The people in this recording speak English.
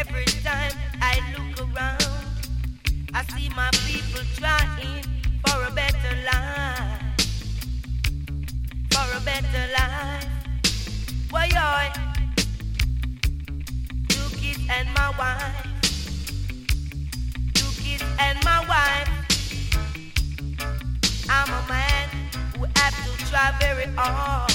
Every time I look around, I see my people trying for a better life, for a better life. Why I, 2 kids and my wife, 2 kids and my wife. I'm a man who have to try very hard